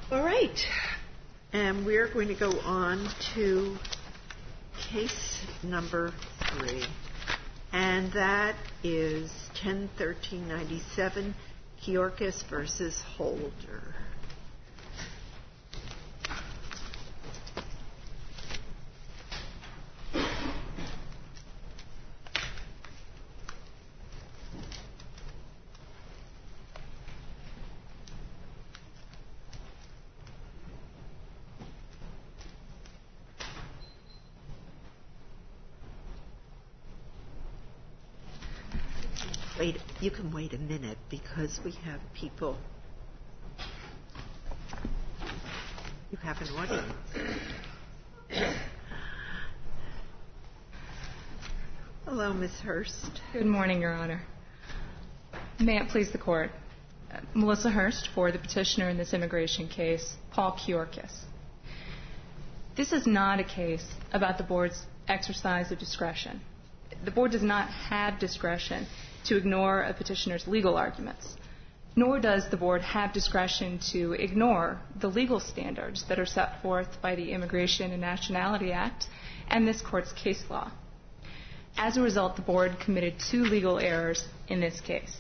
All right. And we're going to go on to case number 3. And that is 10-1397, Keyorkis versus Holder. Wait, you can wait a minute because we have people. You have an audience. Hello, Ms. Hurst. Good morning, Your Honor. May it please the Court. Melissa Hurst for the petitioner in this immigration case, Paul Keyorkis. This is not a case about the Board's exercise of discretion. The Board does not have discretion to ignore a petitioner's legal arguments, nor does the Board have discretion to ignore the legal standards that are set forth by the Immigration and Nationality Act and this Court's case law. As a result, the Board committed 2 legal errors in this case.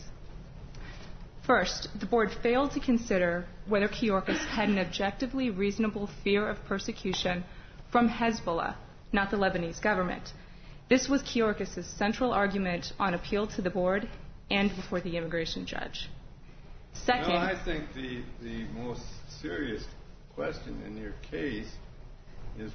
First, the Board failed to consider whether Keyorkis had an objectively reasonable fear of persecution from Hezbollah, not the Lebanese government. This was Keyorkis' central argument on appeal to the Board and before the immigration judge. Second, no, I think the most serious question in your case is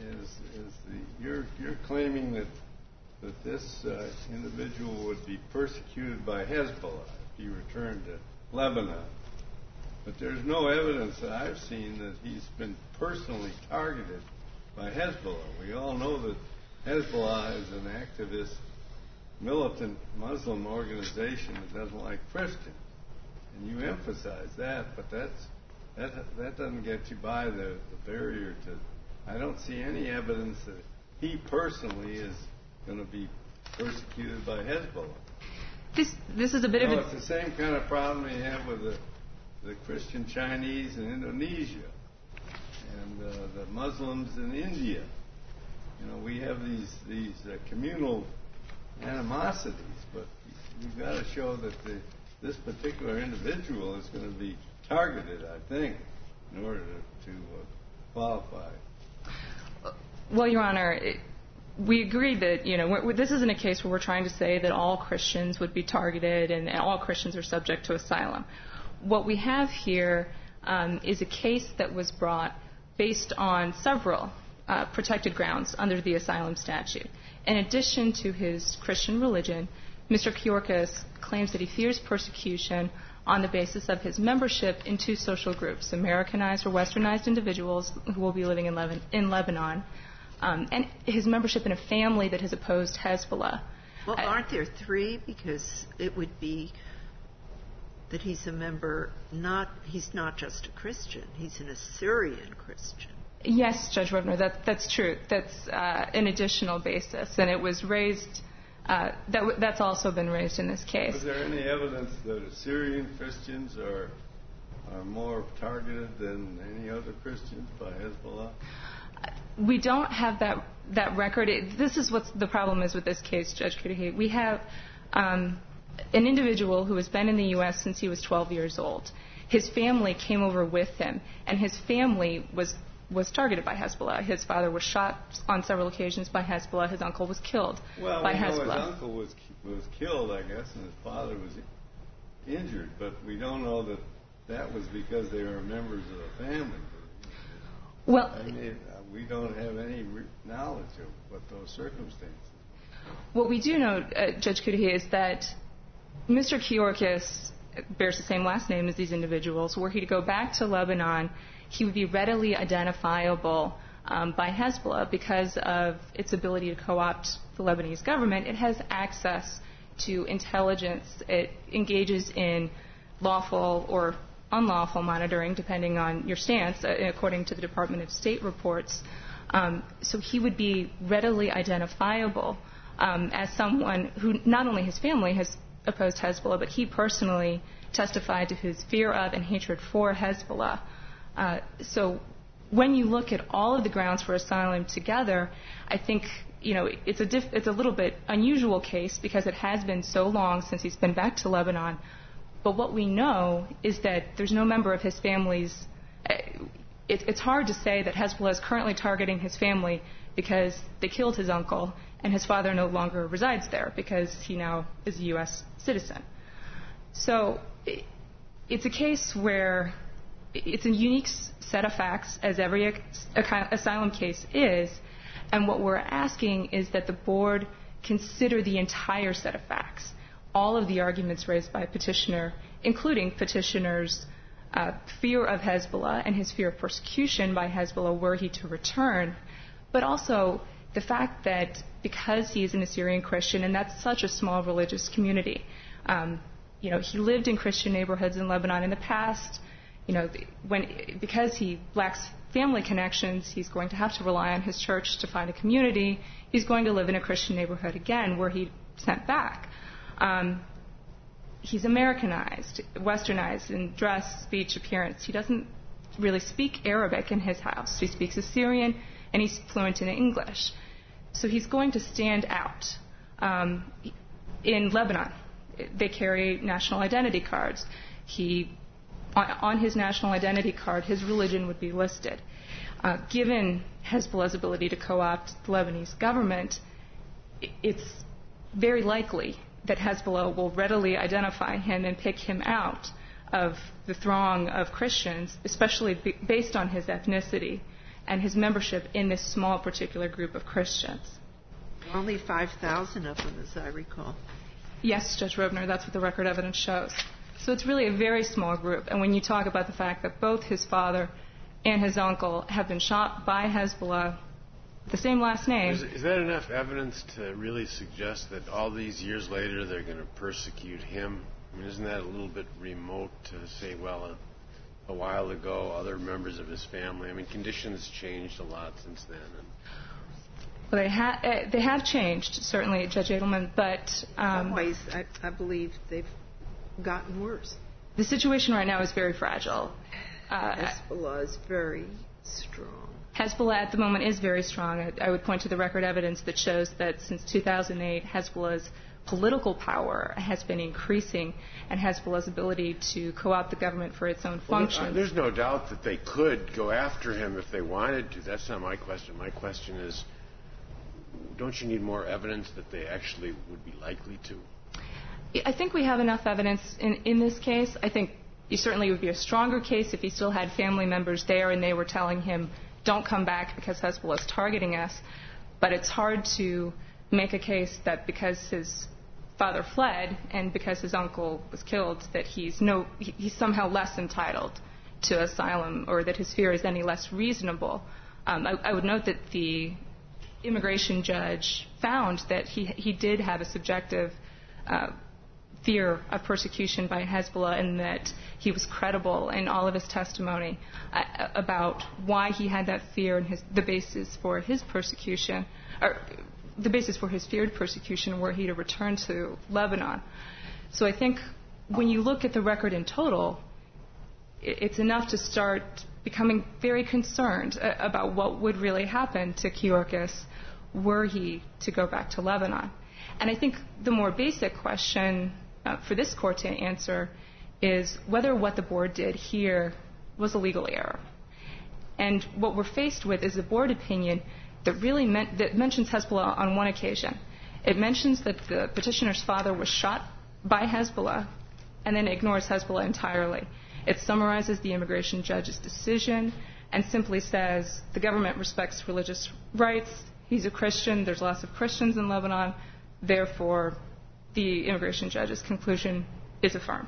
you're claiming that this individual would be persecuted by Hezbollah if he returned to Lebanon. But there's no evidence that I've seen that he's been personally targeted by Hezbollah. We all know that Hezbollah is an activist, militant Muslim organization that doesn't like Christians. And you emphasize that, but that doesn't get you by the barrier to... I don't see any evidence that he personally is going to be persecuted by Hezbollah. This is a bit of a... It's the same kind of problem you have with the Christian Chinese in Indonesia and the Muslims in India. You know, we have these communal animosities, but you've got to show that this particular individual is going to be targeted, I think, in order to qualify. Well, Your Honor, we agree that, you know, this isn't a case where we're trying to say that all Christians would be targeted and all Christians are subject to asylum. What we have here is a case that was brought based on several protected grounds under the asylum statute. In addition to his Christian religion, Mr. Keyorkis claims that he fears persecution on the basis of his membership in 2 social groups, Americanized or Westernized individuals who will be living in Lebanon, and his membership in a family that has opposed Hezbollah. Well, aren't there 3? Because it would be that he's a member, he's not just a Christian, he's an Assyrian Christian. Yes, Judge Rovner, that's true. That's an additional basis, and it was raised. That's also been raised in this case. Was there any evidence that Assyrian Christians are more targeted than any other Christians by Hezbollah? We don't have that record. This is what the problem is with this case, Judge Cudahy. We have an individual who has been in the U.S. since he was 12 years old. His family came over with him, and his family was targeted by Hezbollah. His father was shot on several occasions by Hezbollah. His uncle was killed by Hezbollah. Well, his uncle was killed, I guess, and his father was injured, but we don't know that was because they were members of the family. Well, we don't have any knowledge of what those circumstances. What we do know, Judge Cudahy, is that Mr. Keyorkis bears the same last name as these individuals. Were he to go back to Lebanon, he would be readily identifiable by Hezbollah because of its ability to co-opt the Lebanese government. It has access to intelligence. It engages in lawful or unlawful monitoring, depending on your stance, according to the Department of State reports. So he would be readily identifiable as someone who not only his family has opposed Hezbollah, but he personally testified to his fear of and hatred for Hezbollah. So when you look at all of the grounds for asylum together, I think it's a little bit unusual case because it has been so long since he's been back to Lebanon. But what we know is that there's no member of his family's. It's hard to say that Hezbollah is currently targeting his family because they killed his uncle and his father no longer resides there because he now is a U.S. citizen. So it's a case where it's a unique set of facts, as every asylum case is, and what we're asking is that the board consider the entire set of facts, all of the arguments raised by petitioner, including petitioner's fear of Hezbollah and his fear of persecution by Hezbollah were he to return, but also the fact that because he is an Assyrian Christian, and that's such a small religious community, he lived in Christian neighborhoods in Lebanon in the past. Because he lacks family connections, he's going to have to rely on his church to find a community. He's going to live in a Christian neighborhood again where he's sent back. He's Americanized, westernized in dress, speech, appearance. He doesn't really speak Arabic in his house. He speaks Assyrian, and he's fluent in English. So he's going to stand out. In Lebanon, they carry national identity cards. On his national identity card, his religion would be listed. Given Hezbollah's ability to co-opt the Lebanese government, it's very likely that Hezbollah will readily identify him and pick him out of the throng of Christians, especially based on his ethnicity and his membership in this small particular group of Christians. Only 5,000 of them, as I recall. Yes, Judge Robner, that's what the record evidence shows. So it's really a very small group. And when you talk about the fact that both his father and his uncle have been shot by Hezbollah, the same last name. Is that enough evidence to really suggest that all these years later they're going to persecute him? I mean, isn't that a little bit remote to say, well, a while ago, other members of his family? I mean, conditions changed a lot since then. Well, they have changed, certainly, Judge Edelman, but... In some ways, I believe they've gotten worse. The situation right now is very fragile. Hezbollah is very strong. Hezbollah at the moment is very strong. I would point to the record evidence that shows that since 2008, Hezbollah's political power has been increasing, and Hezbollah's ability to co-opt the government for its own functions. There's no doubt that they could go after him if they wanted to. That's not my question. My question is, don't you need more evidence that they actually would be likely to? I think we have enough evidence in this case. I think it certainly would be a stronger case if he still had family members there and they were telling him, don't come back because Hezbollah is targeting us. But it's hard to make a case that because his father fled and because his uncle was killed, that he's somehow less entitled to asylum or that his fear is any less reasonable. I would note that the immigration judge found that he did have a subjective fear of persecution by Hezbollah and that he was credible in all of his testimony about why he had that fear and the basis for his persecution, or the basis for his feared persecution were he to return to Lebanon. So I think when you look at the record in total, it's enough to start becoming very concerned about what would really happen to Keyorkis were he to go back to Lebanon. And I think the more basic question for this court to answer is whether what the board did here was a legal error. And what we're faced with is a board opinion that really that mentions Hezbollah on one occasion. It mentions that the petitioner's father was shot by Hezbollah and then ignores Hezbollah entirely. It summarizes the immigration judge's decision and simply says the government respects religious rights. He's a Christian. There's lots of Christians in Lebanon. Therefore, the immigration judge's conclusion is affirmed.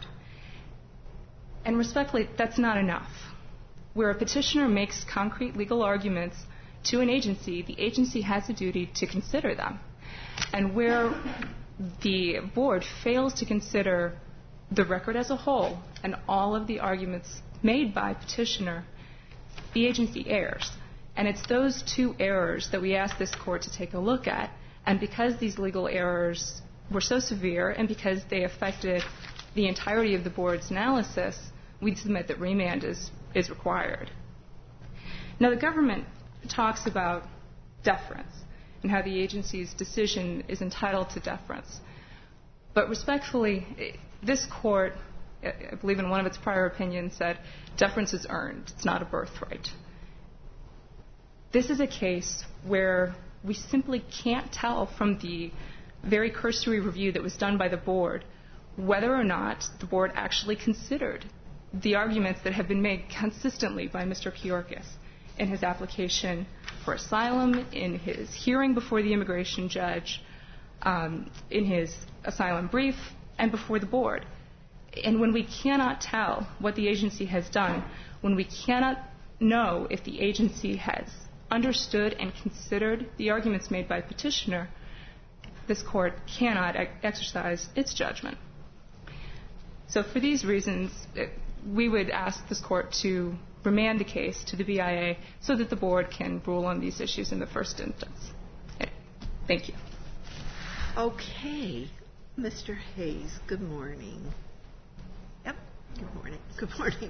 And respectfully, that's not enough. Where a petitioner makes concrete legal arguments to an agency, the agency has a duty to consider them. And where the board fails to consider the record as a whole and all of the arguments made by petitioner, the agency errs. And it's those two errors that we ask this court to take a look at. And because these legal errors were so severe and because they affected the entirety of the board's analysis, we submit that remand is is required. Now, the government talks about deference and how the agency's decision is entitled to deference. But respectfully, this court, I believe in one of its prior opinions, said deference is earned. It's not a birthright. This is a case where we simply can't tell from the very cursory review that was done by the board whether or not the board actually considered the arguments that have been made consistently by Mr. Kyorkis in his application for asylum, in his hearing before the immigration judge, in his asylum brief, and before the board. And when we cannot tell what the agency has done, when we cannot know if the agency has understood and considered the arguments made by petitioner, this court cannot exercise its judgment. So for these reasons, we would ask this court to remand the case to the BIA so that the board can rule on these issues in the first instance. Thank you. Okay. Mr. Hayes, good morning. Yep, good morning. Good morning.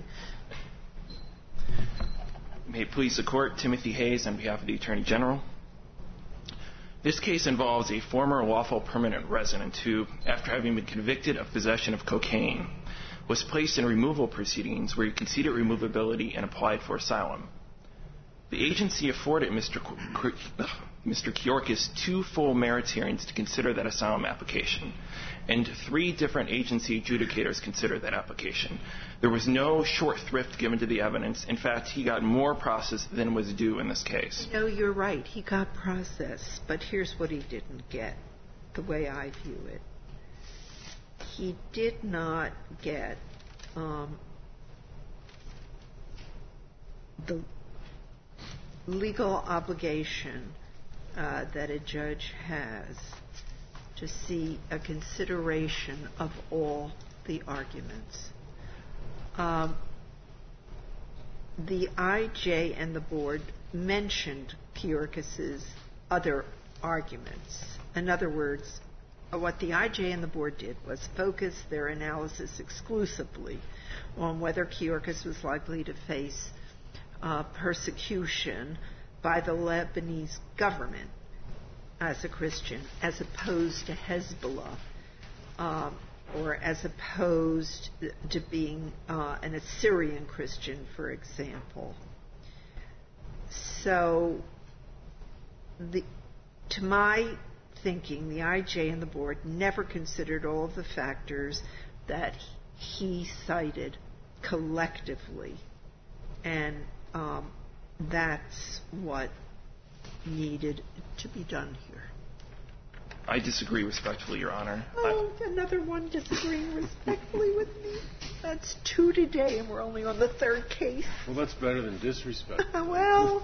May it please the Court, Timothy Hayes on behalf of the Attorney General. This case involves a former lawful permanent resident who, after having been convicted of possession of cocaine, was placed in removal proceedings where he conceded removability and applied for asylum. The agency afforded Mr. Kyorkis 2 full merits hearings to consider that asylum application, and 3 different agency adjudicators considered that application. There was no short thrift given to the evidence. In fact, he got more process than was due in this case. No, you're right. He got process, but here's what he didn't get, the way I view it. He did not get the legal obligation that a judge has to see a consideration of all the arguments. The IJ and the board mentioned Kyorkis's other arguments. In other words, what the IJ and the board did was focus their analysis exclusively on whether Kyorkis was likely to face persecution by the Lebanese government as a Christian, as opposed to Hezbollah, or as opposed to being an Assyrian Christian, for example. So, to my thinking, the IJ and the board never considered all of the factors that he cited collectively, and that's what needed to be done here. I disagree respectfully, Your Honor. Oh, another one disagreeing respectfully with me. That's 2 today, and we're only on the 3rd case. Well, that's better than disrespect. Well,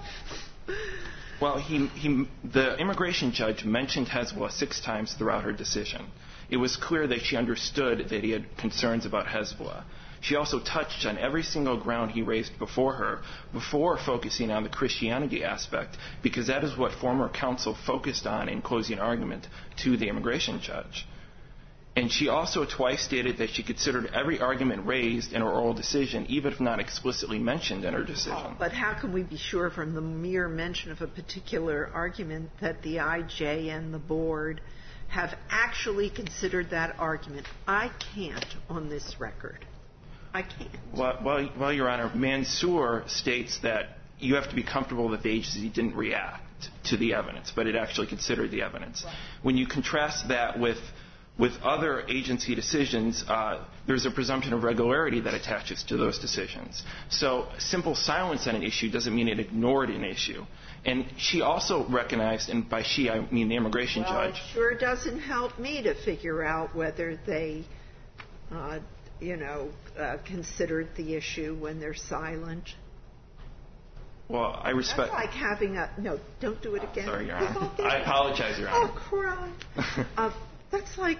the immigration judge mentioned Hezbollah 6 times throughout her decision. It was clear that she understood that he had concerns about Hezbollah. She also touched on every single ground he raised before her, before focusing on the Christianity aspect, because that is what former counsel focused on in closing argument to the immigration judge. And she also twice stated that she considered every argument raised in her oral decision, even if not explicitly mentioned in her decision. But how can we be sure from the mere mention of a particular argument that the IJ and the board have actually considered that argument? I can't on this record. I can't. Well, Your Honor, Mansour states that you have to be comfortable that the agency didn't react to the evidence, but it actually considered the evidence. Right. When you contrast that with other agency decisions, there's a presumption of regularity that attaches to those decisions. So simple silence on an issue doesn't mean it ignored an issue. And she also recognized, and by she I mean the immigration judge. It sure doesn't help me to figure out whether they considered the issue when they're silent. Well, I respect... That's like having a... No, don't do it again. Sorry, Your Honor. I apologize, Your Honor. Oh, cry. That's like,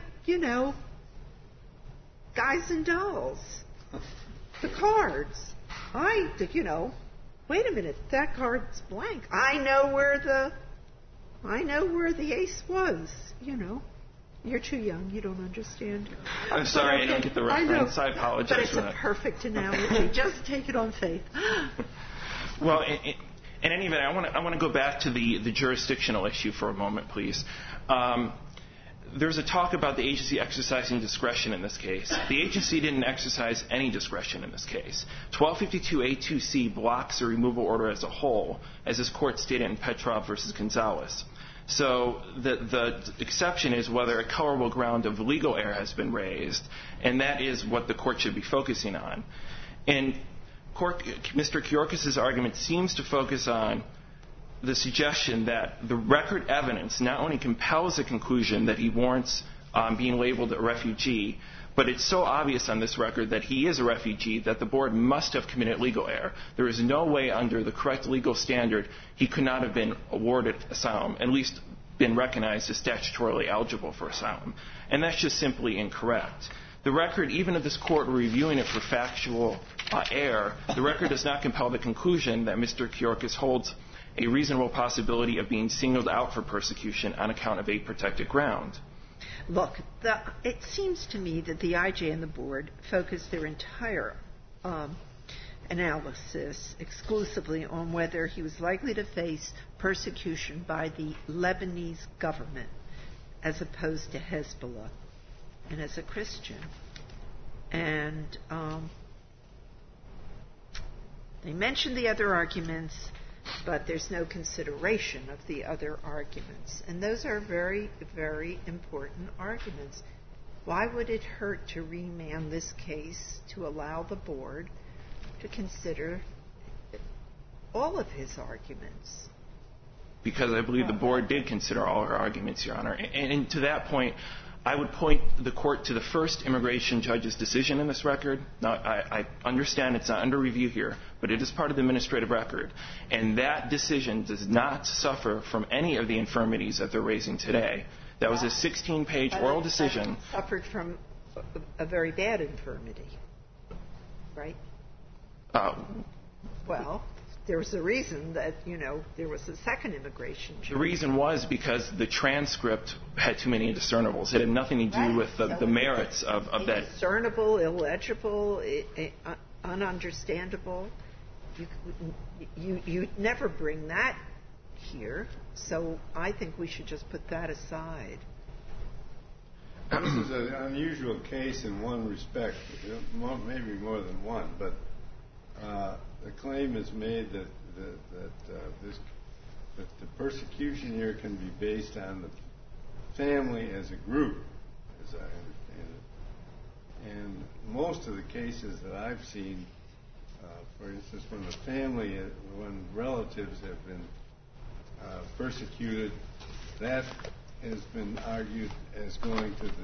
guys and dolls. The cards. Wait a minute, that card's blank. I know where the ace was, You're too young. You don't understand. I'm sorry, I don't get the reference. I apologize but it's for that. a perfect analogy. Just take it on faith. Well, in any event, I want to go back to the jurisdictional issue for a moment, please. There's a talk about the agency exercising discretion in this case. The agency didn't exercise any discretion in this case. 1252A2C blocks a removal order as a whole, as this court stated in Petrov versus Gonzalez. So the exception is whether a colorable ground of legal error has been raised, and that is what the court should be focusing on. And Mr. Kyorkis' argument seems to focus on the suggestion that the record evidence not only compels the conclusion that he warrants being labeled a refugee, but it's so obvious on this record that he is a refugee that the board must have committed legal error. There is no way under the correct legal standard he could not have been awarded asylum, at least been recognized as statutorily eligible for asylum. And that's just simply incorrect. The record, even if this court were reviewing it for factual error, the record does not compel the conclusion that Mr. Kyorkis holds a reasonable possibility of being singled out for persecution on account of a protected ground. Look, it seems to me that the IJ and the board focused their entire analysis exclusively on whether he was likely to face persecution by the Lebanese government as opposed to Hezbollah and as a Christian. And they mentioned the other arguments, but there's no consideration of the other arguments. And those are very, very important arguments. Why would it hurt to remand this case to allow the board to consider all of his arguments? Because I believe the board did consider all her arguments, Your Honor. And to that point, I would point the court to the first immigration judge's decision in this record. Now, I understand it's not under review here, but it is part of the administrative record. And that decision does not suffer from any of the infirmities that they're raising today. That was a 16-page oral decision. It suffered from a very bad infirmity, right? Well, there was a reason that, there was a second immigration judge. The reason was because the transcript had too many indiscernibles. It had nothing to do with the merits of that. Indiscernible, illegible, ununderstandable. You never bring that here, so I think we should just put that aside. This is an unusual case in one respect, maybe more than one, but the claim is made that the persecution here can be based on the family as a group, as I understand it. And most of the cases that I've seen, for instance, when relatives have been persecuted, that has been argued as going to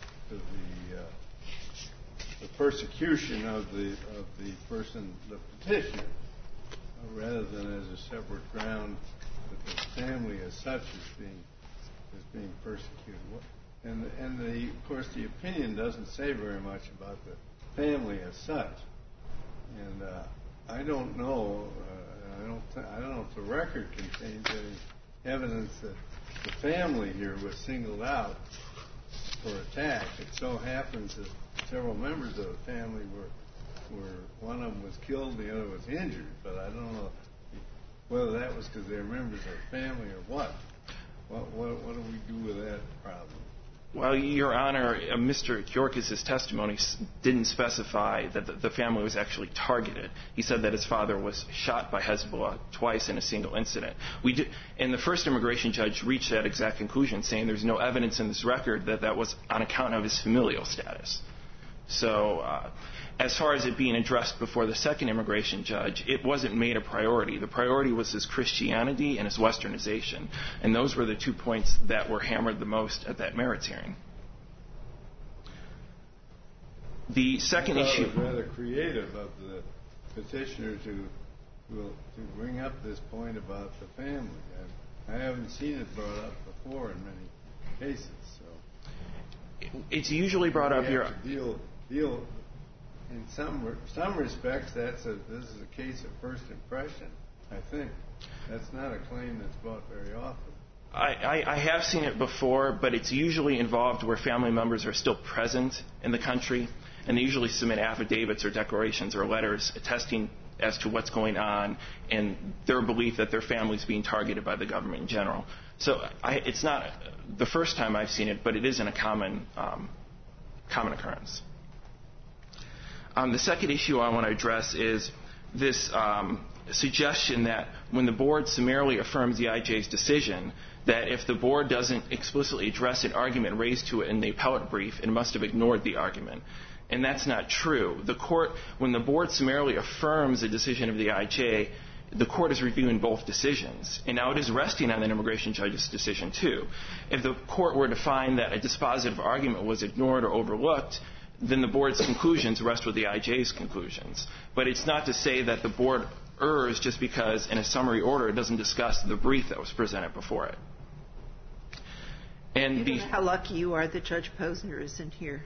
the persecution of the person, the petitioner, rather than as a separate ground that the family as such is being persecuted. And of course, the opinion doesn't say very much about the family as such. And I don't know. I don't know if the record contains any evidence that the family here was singled out for attack. It so happens that several members of the family were one of them was killed, the other was injured. But I don't know whether that was because they're members of the family or what. What do we do with that problem? Well, Your Honor, Mr. Kyorkis' testimony didn't specify that the family was actually targeted. He said that his father was shot by Hezbollah twice in a single incident. And the first immigration judge reached that exact conclusion, saying there's no evidence in this record that that was on account of his familial status. So as far as it being addressed before the second immigration judge, it wasn't made a priority. The priority was his Christianity and his westernization. And those were the 2 points that were hammered the most at that merits hearing. The second issue... It was rather creative of the petitioner to bring up this point about the family. I haven't seen it brought up before in many cases. So it's usually brought up here... Deal in some respects, this is a case of first impression, I think. That's not a claim that's brought very often. I have seen it before, but it's usually involved where family members are still present in the country, and they usually submit affidavits or declarations or letters attesting as to what's going on and their belief that their family is being targeted by the government in general. So it's not the first time I've seen it, but it isn't a common occurrence. The second issue I want to address is this suggestion that when the board summarily affirms the IJ's decision, that if the board doesn't explicitly address an argument raised to it in the appellate brief, it must have ignored the argument. And that's not true. The court, when the board summarily affirms a decision of the IJ, the court is reviewing both decisions. And now it is resting on an immigration judge's decision, too. If the court were to find that a dispositive argument was ignored or overlooked, then the board's conclusions rest with the IJ's conclusions. But it's not to say that the board errs just because in a summary order it doesn't discuss the brief that was presented before it. And you know how lucky you are that Judge Posner isn't here.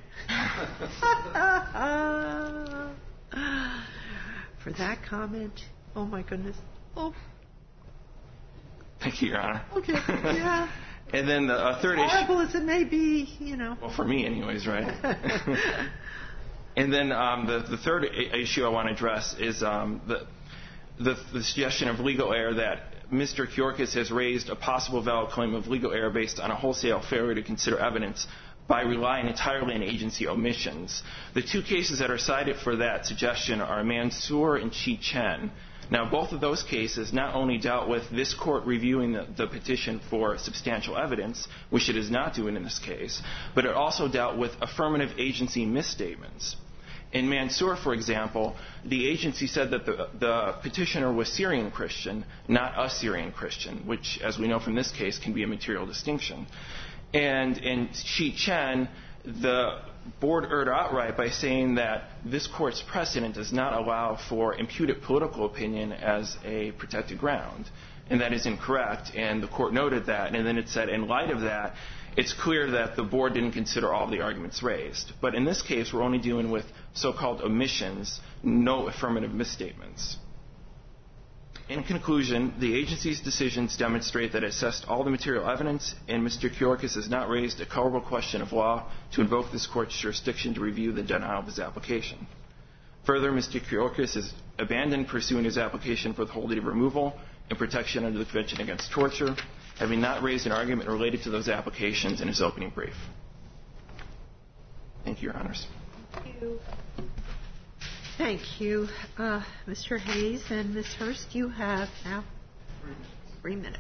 For that comment, oh my goodness. Oh. Thank you, Your Honor. Okay, yeah. And then the third issue. Horrible as it may be, you know. Well, for me anyways, right? And then the third issue I want to address is the suggestion of legal error that Mr. Kyorkis has raised a possible valid claim of legal error based on a wholesale failure to consider evidence by relying entirely on agency omissions. The two cases that are cited for that suggestion are Mansour and Chi Chen. Now, both of those cases not only dealt with this court reviewing the petition for substantial evidence, which it is not doing in this case, but it also dealt with affirmative agency misstatements. In Mansour, for example, the agency said that the petitioner was Syrian Christian, not a Syrian Christian, which, as we know from this case, can be a material distinction. And in Chi Chen, the board erred outright by saying that this court's precedent does not allow for imputed political opinion as a protected ground. And that is incorrect, and the court noted that. And then it said, in light of that, it's clear that the board didn't consider all the arguments raised. But in this case, we're only dealing with so-called omissions, no affirmative misstatements. In conclusion, the agency's decisions demonstrate that it assessed all the material evidence, and Mr. Kyorkis has not raised a colorable question of law to invoke this court's jurisdiction to review the denial of his application. Further, Mr. Kyorkis has abandoned pursuing his application for withholding of removal and protection under the Convention Against Torture, having not raised an argument related to those applications in his opening brief. Thank you, Your Honors. Thank you. Thank you. Mr. Hayes and Ms. Hurst, you have now 3 minutes.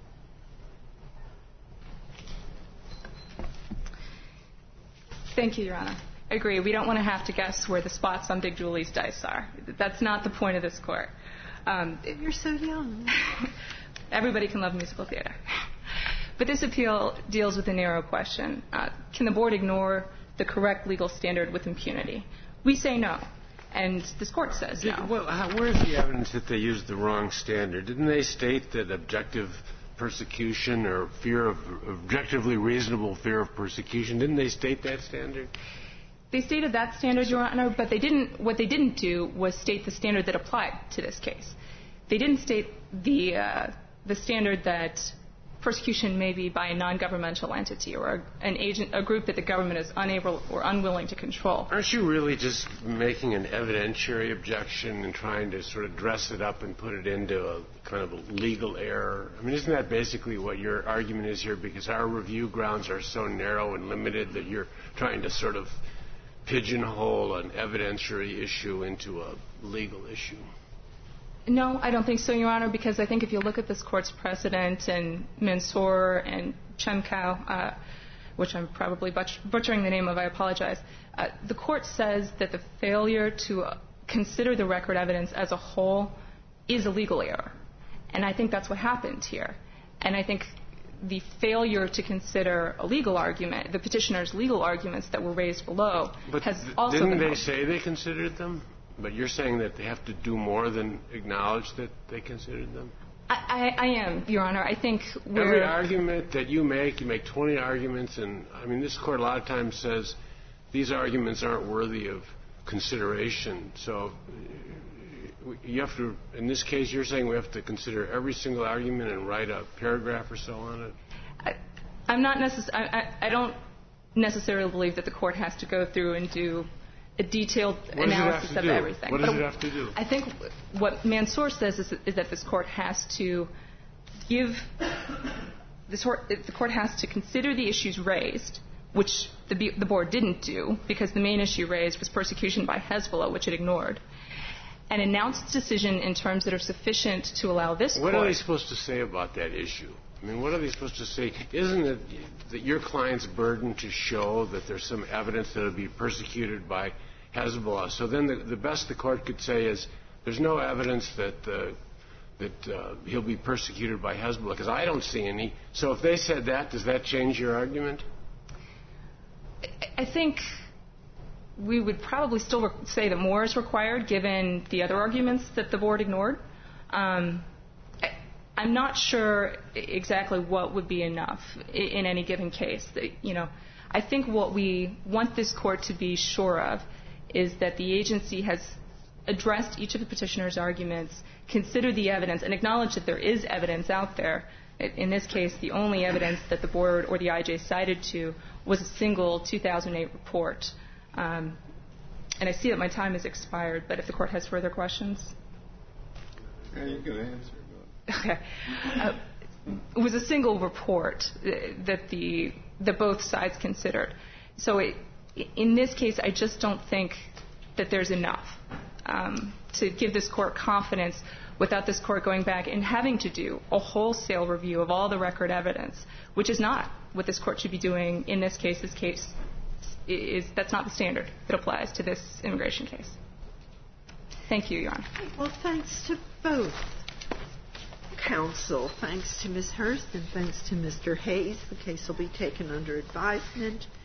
Thank you, Your Honor. I agree. We don't want to have to guess where the spots on Big Julie's dice are. That's not the point of this court. You're so young. Everybody can love musical theater. But this appeal deals with a narrow question. Can the board ignore the correct legal standard with impunity? We say no, and this court says no. Well, where's the evidence that they used the wrong standard? Didn't they state that objective persecution or objectively reasonable fear of persecution, didn't they state that standard? They stated that standard, Your Honor, but what they didn't do was state the standard that applied to this case. They didn't state the standard that persecution may be by a non-governmental entity or a group that the government is unable or unwilling to control. Aren't you really just making an evidentiary objection and trying to sort of dress it up and put it into a kind of a legal error? I mean, isn't that basically what your argument is here? Because our review grounds are so narrow and limited that you're trying to sort of pigeonhole an evidentiary issue into a legal issue. No, I don't think so, Your Honor, because I think if you look at this court's precedent in Mansour and Chemkow, which I'm probably butchering the name of, I apologize, the court says that the failure to consider the record evidence as a whole is a legal error. And I think that's what happened here. And I think the failure to consider a legal argument, the petitioner's legal arguments that were raised below, has also been... Didn't they say they considered them? But you're saying that they have to do more than acknowledge that they considered them? I am, Your Honor. I think every argument that you make 20 arguments, and I mean, this court a lot of times says these arguments aren't worthy of consideration. So you have to, in this case, you're saying we have to consider every single argument and write a paragraph or so on it? I don't necessarily believe that the court has to go through and do a detailed analysis of everything. What does it have to do? I think what Mansour says is that this court has to the court has to consider the issues raised, which the board didn't do because the main issue raised was persecution by Hezbollah, which it ignored, and announce its decision in terms that are sufficient to allow this court. What are they supposed to say about that issue? I mean, what are they supposed to say? Isn't it that your client's burden to show that there's some evidence that it'll be persecuted by Hezbollah? So then the best the court could say is there's no evidence that he'll be persecuted by Hezbollah, because I don't see any. So if they said that, does that change your argument? I think we would probably still say that more is required given the other arguments that the board ignored. I'm not sure exactly what would be enough in any given case. I think what we want this court to be sure of is that the agency has addressed each of the petitioner's arguments, considered the evidence, and acknowledged that there is evidence out there. In this case, the only evidence that the board or the IJ cited to was a single 2008 report. And I see that my time has expired, but if the court has further questions. Yeah, you can answer. Okay. It was a single report that both sides considered. So in this case, I just don't think that there's enough to give this court confidence without this court going back and having to do a wholesale review of all the record evidence, which is not what this court should be doing in this case. This case that's not the standard that applies to this immigration case. Thank you, Your Honor. Well, thanks to both counsel. Thanks to Ms. Hurst and thanks to Mr. Hayes. The case will be taken under advisement.